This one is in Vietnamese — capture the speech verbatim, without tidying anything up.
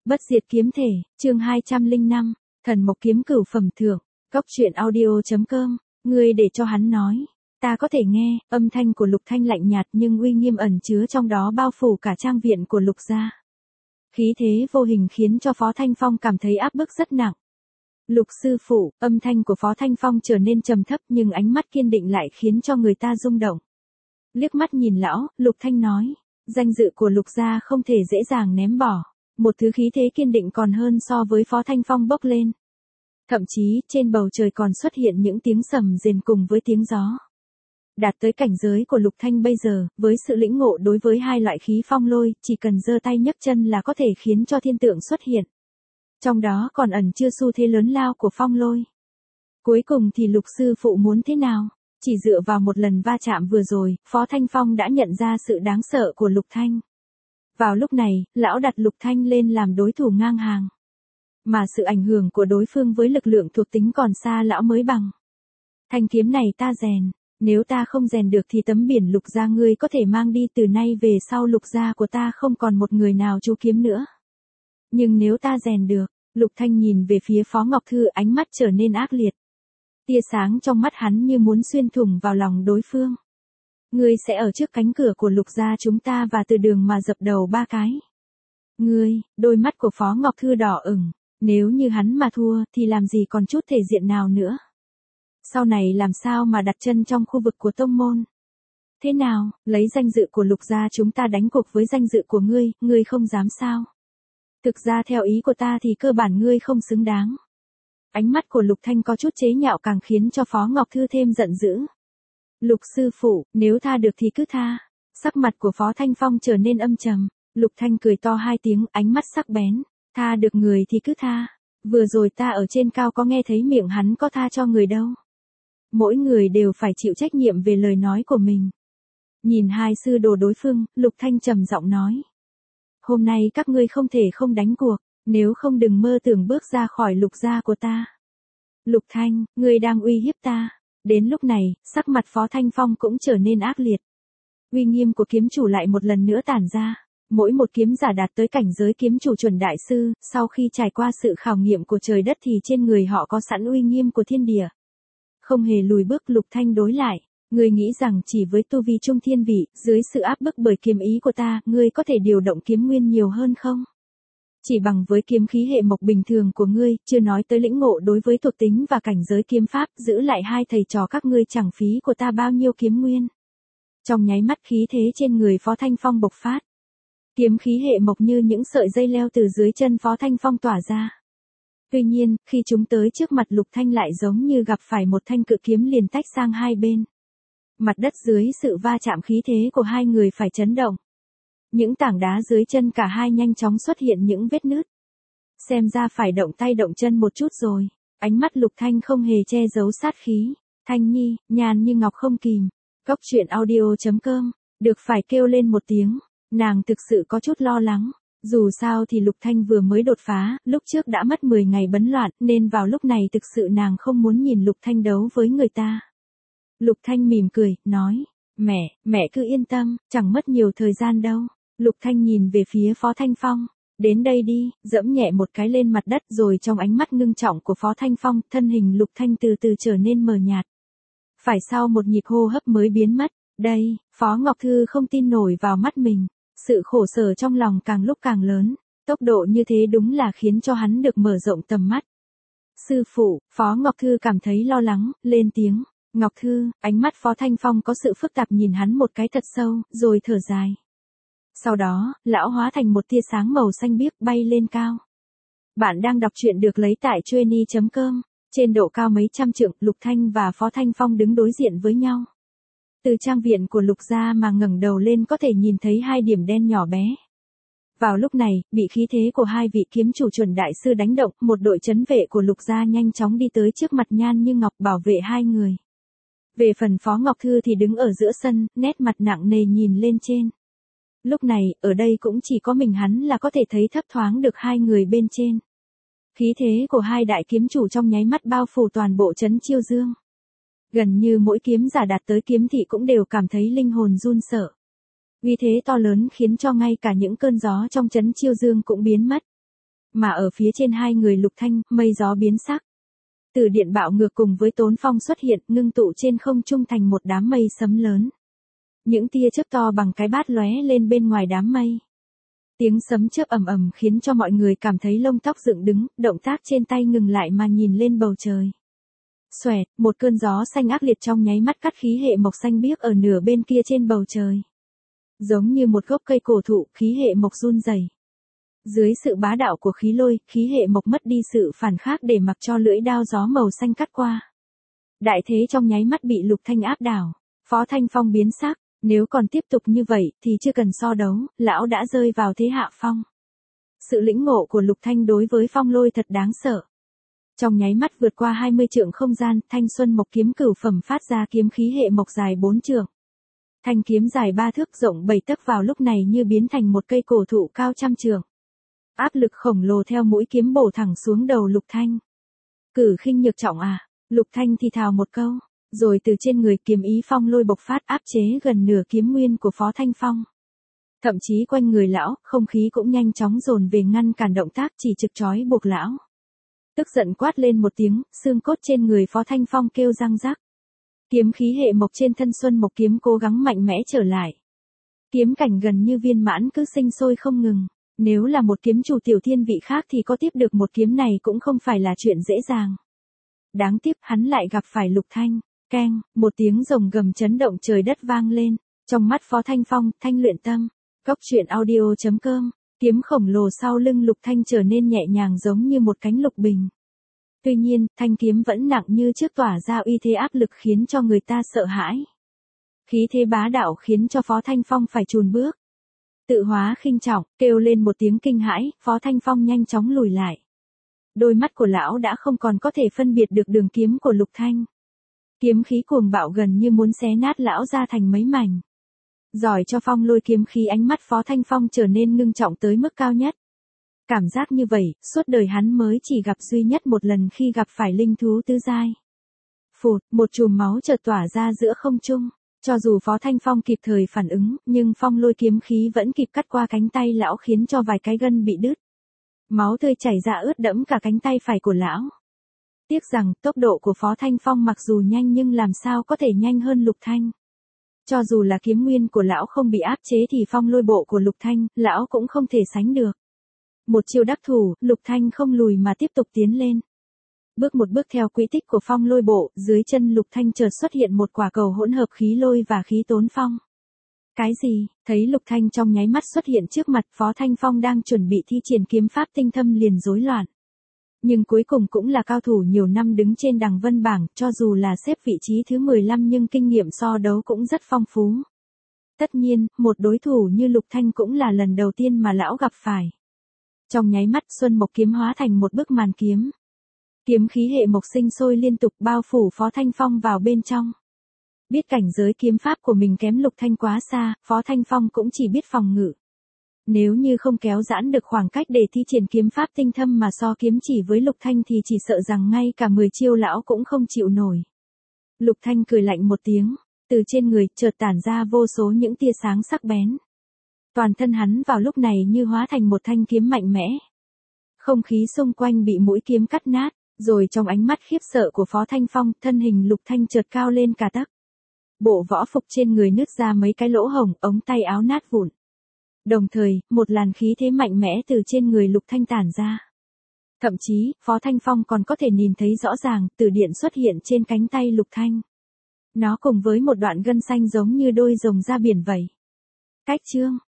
Bất diệt kiếm thể, chương hai trăm lẻ năm, thần mộc kiếm cửu phẩm thượng, cốc truyện audio.com, ngươi để cho hắn nói. Ta có thể nghe, âm thanh của Lục Thanh lạnh nhạt nhưng uy nghiêm ẩn chứa trong đó bao phủ cả trang viện của Lục gia. Khí thế vô hình khiến cho Phó Thanh Phong cảm thấy áp bức rất nặng. Lục sư phụ, âm thanh của Phó Thanh Phong trở nên trầm thấp nhưng ánh mắt kiên định lại khiến cho người ta rung động. Liếc mắt nhìn lão, Lục Thanh nói, danh dự của Lục gia không thể dễ dàng ném bỏ. Một thứ khí thế kiên định còn hơn so với Phó Thanh Phong bốc lên. Thậm chí, trên bầu trời còn xuất hiện những tiếng sầm rền cùng với tiếng gió. Đạt tới cảnh giới của Lục Thanh bây giờ, với sự lĩnh ngộ đối với hai loại khí phong lôi, chỉ cần giơ tay nhấc chân là có thể khiến cho thiên tượng xuất hiện. Trong đó còn ẩn chứa xu thế lớn lao của phong lôi. Cuối cùng thì Lục sư phụ muốn thế nào? Chỉ dựa vào một lần va chạm vừa rồi, Phó Thanh Phong đã nhận ra sự đáng sợ của Lục Thanh. Vào lúc này, lão đặt Lục Thanh lên làm đối thủ ngang hàng. Mà sự ảnh hưởng của đối phương với lực lượng thuộc tính còn xa lão mới bằng. Thanh kiếm này ta rèn, nếu ta không rèn được thì tấm biển Lục gia ngươi có thể mang đi, từ nay về sau Lục gia của ta không còn một người nào chú kiếm nữa. Nhưng nếu ta rèn được, Lục Thanh nhìn về phía Phó Ngọc Thư, ánh mắt trở nên ác liệt. Tia sáng trong mắt hắn như muốn xuyên thủng vào lòng đối phương. Ngươi sẽ ở trước cánh cửa của Lục gia chúng ta và từ đường mà dập đầu ba cái. Ngươi, đôi mắt của Phó Ngọc Thư đỏ ửng, nếu như hắn mà thua thì làm gì còn chút thể diện nào nữa. Sau này làm sao mà đặt chân trong khu vực của tông môn. Thế nào, lấy danh dự của Lục gia chúng ta đánh cuộc với danh dự của ngươi, ngươi không dám sao? Thực ra theo ý của ta thì cơ bản ngươi không xứng đáng. Ánh mắt của Lục Thanh có chút chế nhạo càng khiến cho Phó Ngọc Thư thêm giận dữ. Lục sư phụ, nếu tha được thì cứ tha. Sắc mặt của Phó Thanh Phong trở nên âm trầm. Lục Thanh cười to hai tiếng, ánh mắt sắc bén. Tha được người thì cứ tha. Vừa rồi ta ở trên cao có nghe thấy miệng hắn có tha cho người đâu. Mỗi người đều phải chịu trách nhiệm về lời nói của mình. Nhìn hai sư đồ đối phương, Lục Thanh trầm giọng nói. Hôm nay các ngươi không thể không đánh cuộc, nếu không đừng mơ tưởng bước ra khỏi Lục gia của ta. Lục Thanh, ngươi đang uy hiếp ta. Đến lúc này, sắc mặt Phó Thanh Phong cũng trở nên ác liệt. Uy nghiêm của kiếm chủ lại một lần nữa tản ra. Mỗi một kiếm giả đạt tới cảnh giới kiếm chủ chuẩn đại sư, sau khi trải qua sự khảo nghiệm của trời đất thì trên người họ có sẵn uy nghiêm của thiên địa. Không hề lùi bước. Lục Thanh đối lại. Ngươi nghĩ rằng chỉ với tu vi trung thiên vị, dưới sự áp bức bởi kiếm ý của ta, ngươi có thể điều động kiếm nguyên nhiều hơn không? Chỉ bằng với kiếm khí hệ mộc bình thường của ngươi, chưa nói tới lĩnh ngộ đối với thuộc tính và cảnh giới kiếm pháp, giữ lại hai thầy trò các ngươi chẳng phí của ta bao nhiêu kiếm nguyên. Trong nháy mắt khí thế trên người Phó Thanh Phong bộc phát. Kiếm khí hệ mộc như những sợi dây leo từ dưới chân Phó Thanh Phong tỏa ra. Tuy nhiên, khi chúng tới trước mặt Lục Thanh lại giống như gặp phải một thanh cự kiếm liền tách sang hai bên. Mặt đất dưới sự va chạm khí thế của hai người phải chấn động. Những tảng đá dưới chân cả hai nhanh chóng xuất hiện những vết nứt. Xem ra phải động tay động chân một chút rồi. Ánh mắt Lục Thanh không hề che giấu sát khí. Thanh Nhi, nhàn như ngọc không kìm. Cốc truyện audio.com, được phải kêu lên một tiếng. Nàng thực sự có chút lo lắng. Dù sao thì Lục Thanh vừa mới đột phá, lúc trước đã mất mười ngày bấn loạn, nên vào lúc này thực sự nàng không muốn nhìn Lục Thanh đấu với người ta. Lục Thanh mỉm cười, nói, mẹ, mẹ cứ yên tâm, chẳng mất nhiều thời gian đâu. Lục Thanh nhìn về phía Phó Thanh Phong, đến đây đi, dẫm nhẹ một cái lên mặt đất rồi trong ánh mắt ngưng trọng của Phó Thanh Phong, thân hình Lục Thanh từ từ trở nên mờ nhạt. Phải sau một nhịp hô hấp mới biến mất, đây, Phó Ngọc Thư không tin nổi vào mắt mình, sự khổ sở trong lòng càng lúc càng lớn, tốc độ như thế đúng là khiến cho hắn được mở rộng tầm mắt. Sư phụ, Phó Ngọc Thư cảm thấy lo lắng, lên tiếng. Ngọc Thư, ánh mắt Phó Thanh Phong có sự phức tạp nhìn hắn một cái thật sâu, rồi thở dài. Sau đó, lão hóa thành một tia sáng màu xanh biếc bay lên cao. Bạn đang đọc truyện được lấy tại chuyenny chấm com. Trên độ cao mấy trăm trượng, Lục Thanh và Phó Thanh Phong đứng đối diện với nhau. Từ trang viện của Lục gia mà ngẩng đầu lên có thể nhìn thấy hai điểm đen nhỏ bé. Vào lúc này, bị khí thế của hai vị kiếm chủ chuẩn đại sư đánh động, một đội trấn vệ của Lục gia nhanh chóng đi tới trước mặt Nhan Như Ngọc bảo vệ hai người. Về phần Phó Ngọc Thư thì đứng ở giữa sân, nét mặt nặng nề nhìn lên trên. Lúc này, ở đây cũng chỉ có mình hắn là có thể thấy thấp thoáng được hai người bên trên. Khí thế của hai đại kiếm chủ trong nháy mắt bao phủ toàn bộ trấn Chiêu Dương. Gần như mỗi kiếm giả đạt tới kiếm thị cũng đều cảm thấy linh hồn run sợ. Uy thế to lớn khiến cho ngay cả những cơn gió trong trấn Chiêu Dương cũng biến mất. Mà ở phía trên hai người Lục Thanh, mây gió biến sắc. Từ điện bạo ngược cùng với Tốn Phong xuất hiện, ngưng tụ trên không trung thành một đám mây sấm lớn. Những tia chớp to bằng cái bát lóe lên bên ngoài đám mây. Tiếng sấm chớp ầm ầm khiến cho mọi người cảm thấy lông tóc dựng đứng, động tác trên tay ngừng lại mà nhìn lên bầu trời. Xoẹt, một cơn gió xanh ác liệt trong nháy mắt cắt khí hệ mộc xanh biếc ở nửa bên kia trên bầu trời. Giống như một gốc cây cổ thụ, khí hệ mộc run rẩy. Dưới sự bá đạo của khí lôi, khí hệ mộc mất đi sự phản kháng để mặc cho lưỡi đao gió màu xanh cắt qua. Đại thế trong nháy mắt bị Lục Thanh áp đảo. Phó Thanh Phong biến sắc, nếu còn tiếp tục như vậy thì chưa cần so đấu, lão đã rơi vào thế hạ phong. Sự lĩnh ngộ của Lục Thanh đối với phong lôi thật đáng sợ. Trong nháy mắt vượt qua hai mươi trượng không gian, Thanh Xuân Mộc kiếm cửu phẩm phát ra kiếm khí hệ mộc dài bốn trượng. Thanh kiếm dài ba thước rộng bảy tấc vào lúc này như biến thành một cây cổ thụ cao trăm trượng. Áp lực khổng lồ theo mũi kiếm bổ thẳng xuống đầu Lục Thanh. Cử khinh nhược trọng à, Lục Thanh thì thào một câu, rồi từ trên người kiếm ý phong lôi bộc phát áp chế gần nửa kiếm nguyên của Phó Thanh Phong. Thậm chí quanh người lão, không khí cũng nhanh chóng dồn về ngăn cản động tác chỉ trực trói buộc lão. Tức giận quát lên một tiếng, xương cốt trên người Phó Thanh Phong kêu răng rắc. Kiếm khí hệ mộc trên thân Xuân Mộc kiếm cố gắng mạnh mẽ trở lại. Kiếm cảnh gần như viên mãn cứ sinh sôi không ngừng. Nếu là một kiếm chủ tiểu thiên vị khác thì có tiếp được một kiếm này cũng không phải là chuyện dễ dàng. Đáng tiếc hắn lại gặp phải Lục Thanh. Keng, một tiếng rồng gầm chấn động trời đất vang lên. Trong mắt Phó Thanh Phong, thanh luyện tâm. Cốc truyện audio chấm com. Kiếm khổng lồ sau lưng Lục Thanh trở nên nhẹ nhàng giống như một cánh lục bình. Tuy nhiên, thanh kiếm vẫn nặng như trước tỏa ra uy thế áp lực khiến cho người ta sợ hãi. Khí thế bá đạo khiến cho Phó Thanh Phong phải chùn bước. Tự hóa khinh trọng, kêu lên một tiếng kinh hãi, Phó Thanh Phong nhanh chóng lùi lại. Đôi mắt của lão đã không còn có thể phân biệt được đường kiếm của Lục Thanh. Kiếm khí cuồng bạo gần như muốn xé nát lão ra thành mấy mảnh. Giỏi cho phong lôi kiếm khí, ánh mắt Phó Thanh Phong trở nên ngưng trọng tới mức cao nhất. Cảm giác như vậy, suốt đời hắn mới chỉ gặp duy nhất một lần khi gặp phải linh thú tứ giai. Phụt, một chùm máu chợt tỏa ra giữa không trung. Cho dù Phó Thanh Phong kịp thời phản ứng, nhưng phong lôi kiếm khí vẫn kịp cắt qua cánh tay lão khiến cho vài cái gân bị đứt. Máu tươi chảy ra ướt đẫm cả cánh tay phải của lão. Tiếc rằng, tốc độ của Phó Thanh Phong mặc dù nhanh nhưng làm sao có thể nhanh hơn Lục Thanh. Cho dù là kiếm nguyên của lão không bị áp chế thì phong lôi bộ của Lục Thanh, lão cũng không thể sánh được. Một chiêu đắc thủ, Lục Thanh không lùi mà tiếp tục tiến lên. Bước một bước theo quỹ tích của phong lôi bộ, dưới chân Lục Thanh chợt xuất hiện một quả cầu hỗn hợp khí lôi và khí tốn phong. Cái gì? Thấy Lục Thanh trong nháy mắt xuất hiện trước mặt, Phó Thanh Phong đang chuẩn bị thi triển kiếm pháp tinh thâm liền rối loạn. Nhưng cuối cùng cũng là cao thủ nhiều năm đứng trên đằng vân bảng, cho dù là xếp vị trí thứ mười lăm nhưng kinh nghiệm so đấu cũng rất phong phú. Tất nhiên, một đối thủ như Lục Thanh cũng là lần đầu tiên mà lão gặp phải. Trong nháy mắt Xuân Mộc kiếm hóa thành một bức màn kiếm. Kiếm khí hệ mộc sinh sôi liên tục bao phủ Phó Thanh Phong vào bên trong. Biết cảnh giới kiếm pháp của mình kém Lục Thanh quá xa, Phó Thanh Phong cũng chỉ biết phòng ngự. Nếu như không kéo giãn được khoảng cách để thi triển kiếm pháp tinh thâm mà so kiếm chỉ với Lục Thanh thì chỉ sợ rằng ngay cả mười chiêu lão cũng không chịu nổi. Lục Thanh cười lạnh một tiếng, từ trên người chợt tản ra vô số những tia sáng sắc bén. Toàn thân hắn vào lúc này như hóa thành một thanh kiếm mạnh mẽ. Không khí xung quanh bị mũi kiếm cắt nát, rồi trong ánh mắt khiếp sợ của Phó Thanh Phong, thân hình Lục Thanh chợt cao lên cả tấc. Bộ võ phục trên người nứt ra mấy cái lỗ hổng, ống tay áo nát vụn. Đồng thời, một làn khí thế mạnh mẽ từ trên người Lục Thanh tản ra. Thậm chí, Phó Thanh Phong còn có thể nhìn thấy rõ ràng, tử điện xuất hiện trên cánh tay Lục Thanh. Nó cùng với một đoạn gân xanh giống như đôi rồng ra biển vậy. Cách chương